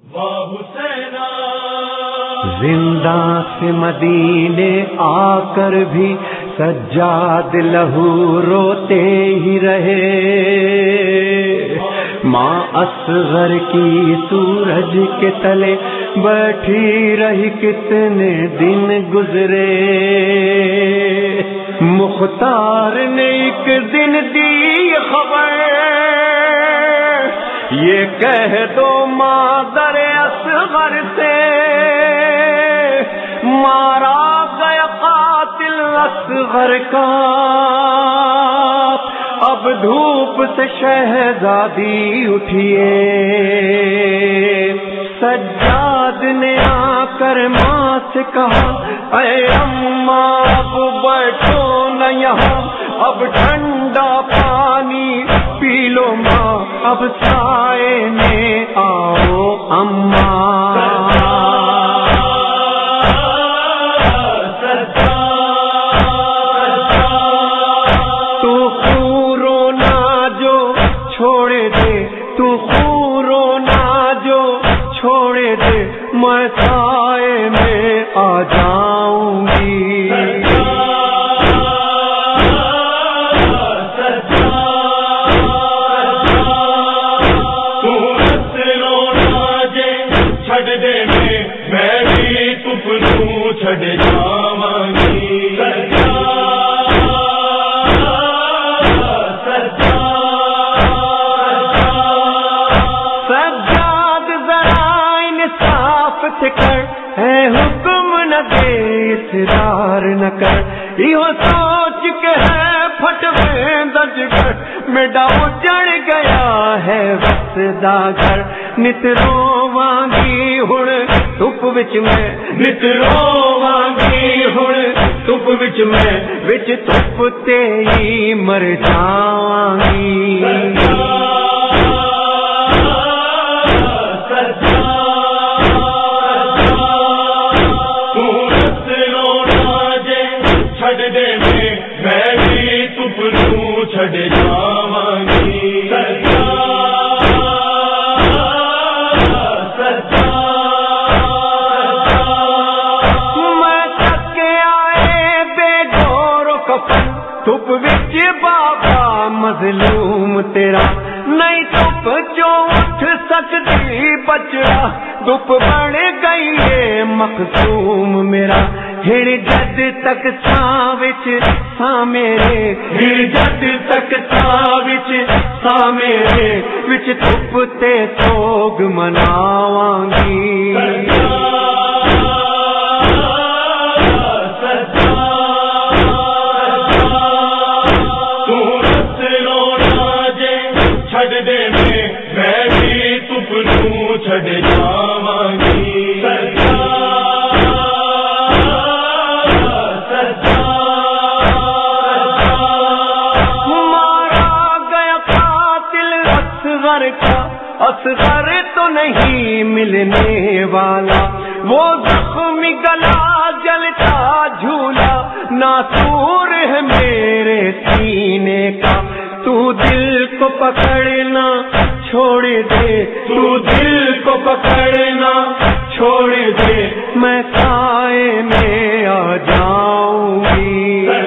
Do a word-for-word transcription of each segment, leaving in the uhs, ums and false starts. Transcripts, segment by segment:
زندہ سے مدینے آ کر بھی سجاد لہو روتے ہی رہے، ماں اصغر کی سورج کے تلے بیٹھی رہی کتنے دن گزرے، مختار نے ایک دن دی خبر، یہ کہہ دو مادر اصغر سے مارا گیا قاتل اصغر کا، اب دھوپ سے شہزادی اٹھیے۔ سجاد نے آ کر ماں سے کہا، اے اماں اب بیٹھو نہ یہاں، اب ٹھنڈا پانی پی لو ماں، اب سائے میں آؤ اماں۔ تو خون رونا جو چھوڑے دے، تو خون رونا جو چھوڑے دے، میں سائے میں آ جاؤں گی۔ چھڑ جاواں گی سجاد ذرا انصاف سے کر، ہے حکم نہ دے اصرار نہ کر، یہ سوچ کے ہے پھٹوے دج کر، میڈا اجڑ گیا ہے وسدا گھر، نت روواں گی ہن دھوپ وچ میں، نت روواں گی ہن دھوپ وچ میں، وچ دھوپ تے ہی مر جاواں گی۔ چھڑ جاواں گی میں تھک آئے بے گور و کفن، دھوپ وچ بابا مظلوم تیرا، نہیں دھوپ جو اٹھ سکتی بچڑا، دھوپ بڑھ گئی ہے مخصوم میرا، ہڑ جد تک چھاں وچ ساں میرے، ہڑ جد تک چھاں وچ ساں میرے، وچ دھوپ تے سوگ مناواں گی۔ چھڑ دے میں میں بھی دھوپ نوں چھڑ جاواں گی۔ اصغر تو نہیں ملنے والا، وہ زخمی گلا جلتا جھولا، ناسور ہے میرے سینے کا، تو دل کو پکڑنا چھوڑ دے، تو دل کو پکڑنا چھوڑ دے، میں سائے میں آ جاؤں گی۔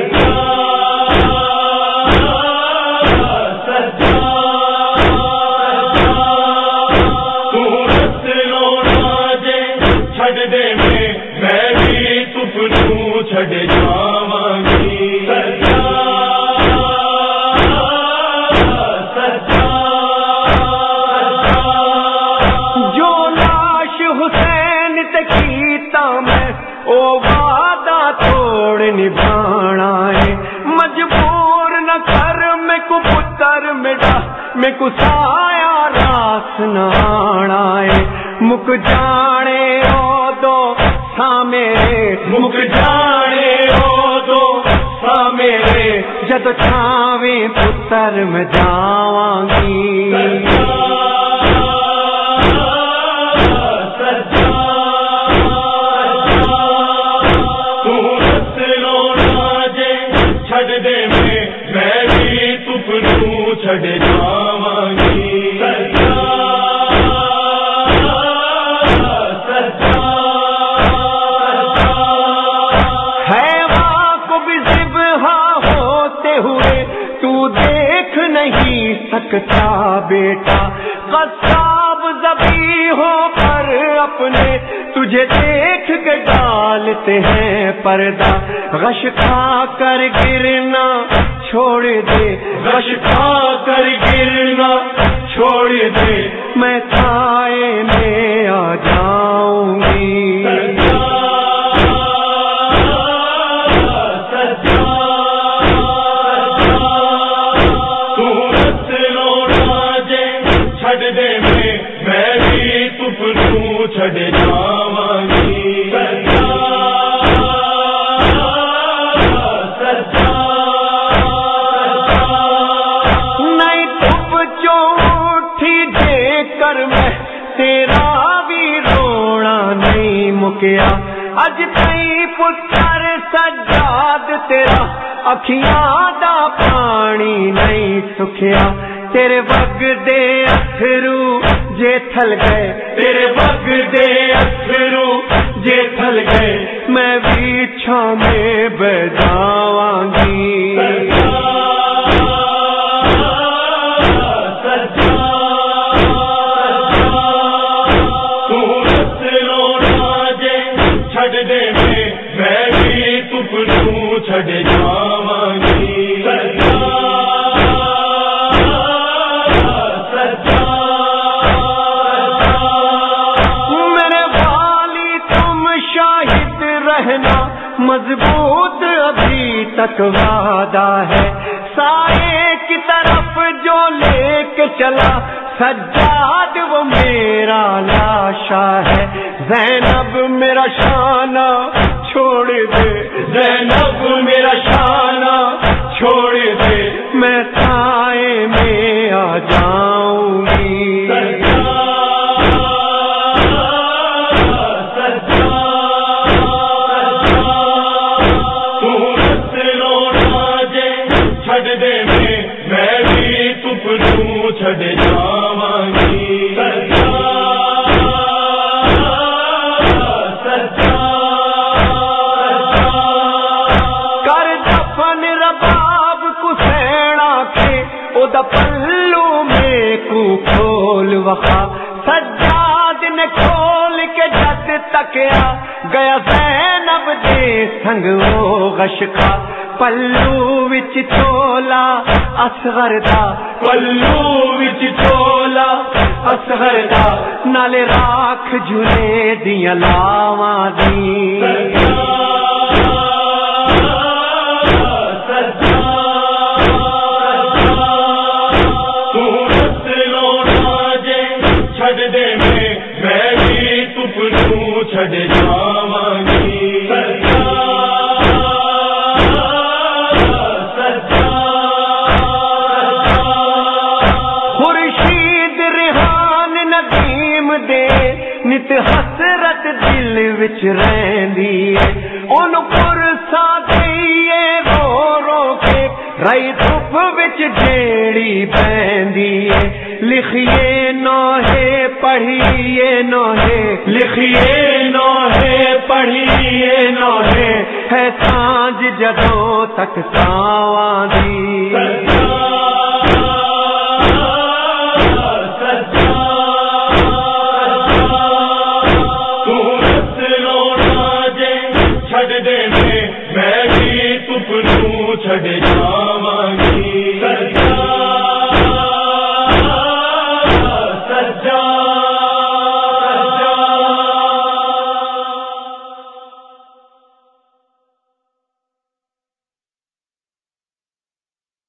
چھڑ جاواں گی جو لاش حسین تے کیتا میں، او وعدہ توڑ نبھانا ہے، مجبور نہ کر میں کو پتر میرا، میں کو سایہ راس نہ آنا ہے، مک جانے او دو ساں میرے، مک جانے او دو ساں میرے، جد چھاویں پتر میں جاواں گی۔ چھڑ دے میں میں بھی دھوپ نوں چھڑ جاواں گی۔ سب ذبیحوں پر اپنے تجھے دیکھ کے ڈالتے ہیں پردہ. غش کھا کر گرنا چھوڑ دے, غش کھا کر گرنا چھوڑ دے, میں سائے میں آ جاؤں گی. چھڑ جاواں گی نہیں تب چوٹھی دے کر میں تیرا بھی رونا نہیں مکیا. اج تئی پتر سجاد تیرا اکھیاں دا پانی نہیں سکھیا. تیرے وگ دے اتھرو جے تھل گئے, تیرے وگ دے اتھرو جے تھل گئے, میں بھی چھاں میں بیٹھ جاواں گی. چھڑ دے میں بھی تپنوں چھڑ جاواں گی. مضبوط ابھی تک وعدہ ہے, سائے کی طرف جو لے کے چلا سجاد وہ میرا لاشا ہے. زینب میرا شانہ چھوڑ دے, زینب میرا شانہ چھوڑ دے, میں سائے میں آ جاؤں گی. چھڑ جاواں گی. کر دفن رباب کو سینا کے او دا پلو میں کو کھول وخا. سجاد نے کھول کے جد تکیا گیا زینب دے سنگ وہ غش کھا. پلو وچ چولا اصغر دا, پلو وچ چولا اصغر دا, نالے راکھ جھلے دیاں لاواں دی. چھڑ دے میں بھی تپنوں چھڑ جاواں گی. نت حسرت دل وچ رہندی ہے, اونوں پرسا دئیے رو رو کے, رائی دھوپ وچ جیڑی بہندی ہے. لکھیے نوحے پڑھیے نوحے, لکھیے نوحے پڑھیے نوحے, ہے سانج جدوں تک ساواں دی. چھڑ دے میں بھی تپنوں چھڑ جاواں